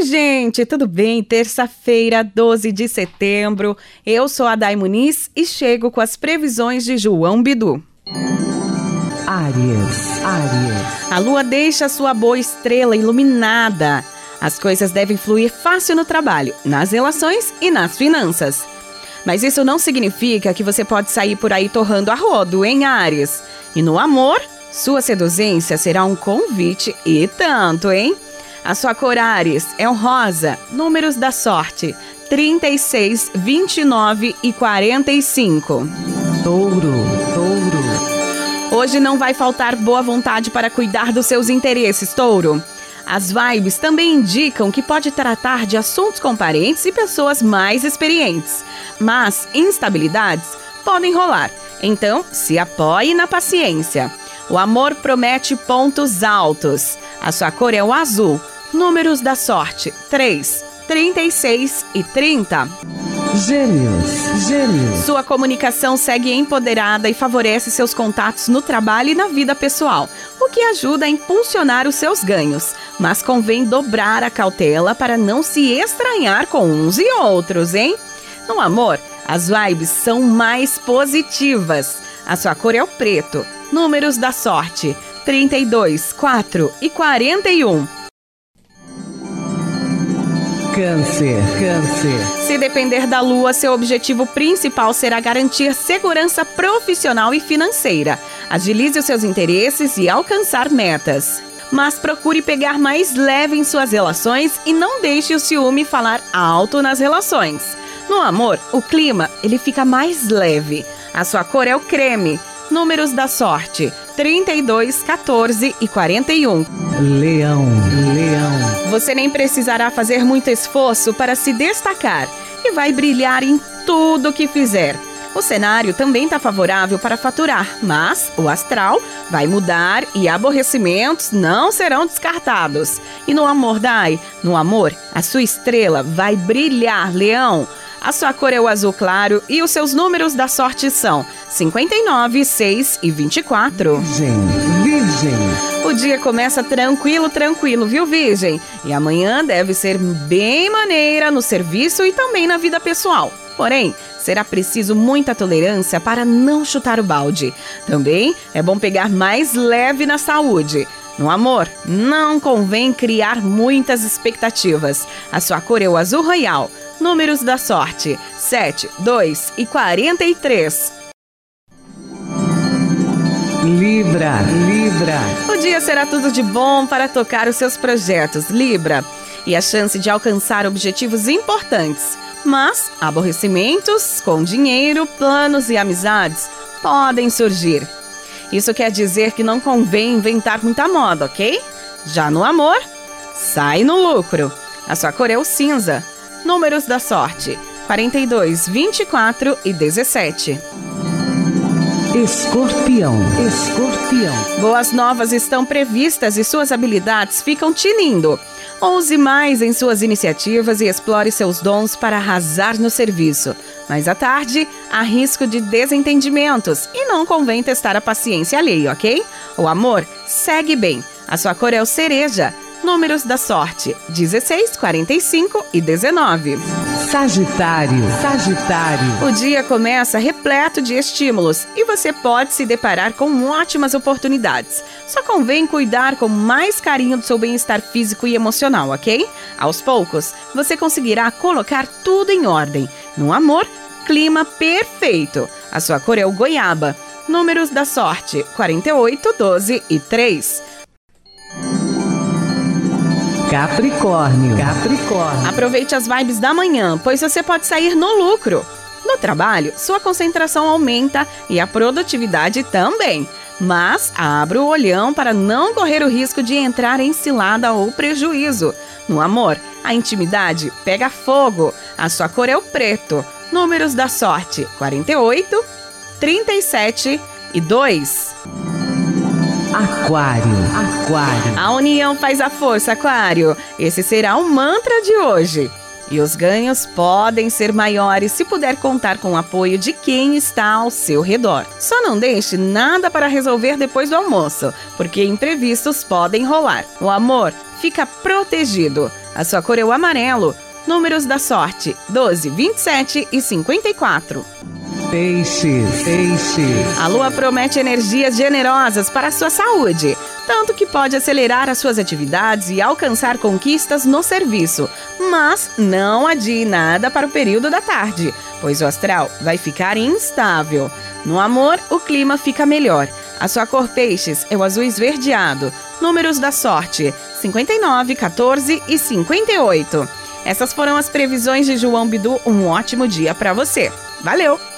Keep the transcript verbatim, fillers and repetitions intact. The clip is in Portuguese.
gente, tudo bem? Terça-feira, doze de setembro, eu sou a Day Muniz e chego com as previsões de João Bidu. Áries, Áries. A lua deixa sua boa estrela iluminada. As coisas devem fluir fácil no trabalho, nas relações e nas finanças. Mas isso não significa que você pode sair por aí torrando a rodo, hein, Áries? E no amor, sua seduzência será um convite e tanto, hein? A sua cor, Áries, é o rosa. Números da sorte: trinta e seis, vinte e nove e quarenta e cinco. Touro, Touro. Hoje não vai faltar boa vontade para cuidar dos seus interesses, Touro. As vibes também indicam que pode tratar de assuntos com parentes e pessoas mais experientes. Mas instabilidades podem rolar, então se apoie na paciência. O amor promete pontos altos. A sua cor é o azul. Números da sorte: três, trinta e seis e trinta. Gêmeos, Gêmeos. Sua comunicação segue empoderada e favorece seus contatos no trabalho e na vida pessoal, o que ajuda a impulsionar os seus ganhos. Mas convém dobrar a cautela para não se estranhar com uns e outros, hein? No amor, as vibes são mais positivas. A sua cor é o preto. Números da sorte: trinta e dois, quatro e quarenta e um. Câncer, Câncer. Se depender da lua, seu objetivo principal será garantir segurança profissional e financeira. Agilize os seus interesses e alcançar metas. Mas procure pegar mais leve em suas relações e não deixe o ciúme falar alto nas relações. No amor, o clima ele fica mais leve. A sua cor é o creme. Números da sorte: trinta e dois, quatorze e quarenta e um. Leão, Leão. Você nem precisará fazer muito esforço para se destacar e vai brilhar em tudo que fizer. O cenário também está favorável para faturar, mas o astral vai mudar e aborrecimentos não serão descartados. E no amor, Day, no amor, a sua estrela vai brilhar, Leão. A sua cor é o azul claro e os seus números da sorte são cinquenta e nove, seis e vinte e quatro. Virgem, Virgem. O dia começa tranquilo, tranquilo, viu, Virgem? E amanhã deve ser bem maneira no serviço e também na vida pessoal. Porém, será preciso muita tolerância para não chutar o balde. Também é bom pegar mais leve na saúde. No amor, não convém criar muitas expectativas. A sua cor é o azul royal. Números da sorte: sete, dois e quarenta e três. Libra, Libra. O dia será tudo de bom para tocar os seus projetos, Libra. E a chance de alcançar objetivos importantes. Mas aborrecimentos com dinheiro, planos e amizades podem surgir. Isso quer dizer que não convém inventar muita moda, ok? Já no amor, sai no lucro. A sua cor é o cinza. Números da sorte: quarenta e dois, vinte e quatro e dezessete. Escorpião, Escorpião. Boas novas estão previstas e suas habilidades ficam tinindo. Ouse mais em suas iniciativas e explore seus dons para arrasar no serviço. Mas à tarde, há risco de desentendimentos e não convém testar a paciência alheia, ok? O amor segue bem. A sua cor é o cereja. Números da sorte: dezesseis, quarenta e cinco e dezenove. Sagitário, Sagitário. O dia começa repleto de estímulos e você pode se deparar com ótimas oportunidades. Só convém cuidar com mais carinho do seu bem-estar físico e emocional, ok? Aos poucos, você conseguirá colocar tudo em ordem. No amor, clima perfeito. A sua cor é o goiaba. Números da sorte: quarenta e oito, doze e três. Capricórnio, Capricórnio. Aproveite as vibes da manhã, pois você pode sair no lucro. No trabalho, sua concentração aumenta e a produtividade também. Mas abra o olhão para não correr o risco de entrar em cilada ou prejuízo. No amor, a intimidade pega fogo. A sua cor é o preto. Números da sorte: quarenta e oito, trinta e sete e dois. Aquário, Aquário. A união faz a força, Aquário. Esse será o mantra de hoje. E os ganhos podem ser maiores se puder contar com o apoio de quem está ao seu redor. Só não deixe nada para resolver depois do almoço, porque imprevistos podem rolar. O amor fica protegido. A sua cor é o amarelo. Números da sorte: doze, vinte e sete e cinquenta e quatro. Peixes, peixes. A lua promete energias generosas para a sua saúde, tanto que pode acelerar as suas atividades e alcançar conquistas no serviço. Mas não adie nada para o período da tarde, pois o astral vai ficar instável. No amor, o clima fica melhor. A sua cor peixes é o azul esverdeado. Números da sorte: cinquenta e nove, quatorze e cinquenta e oito. Essas foram as previsões de João Bidu. Um ótimo dia para você. Valeu!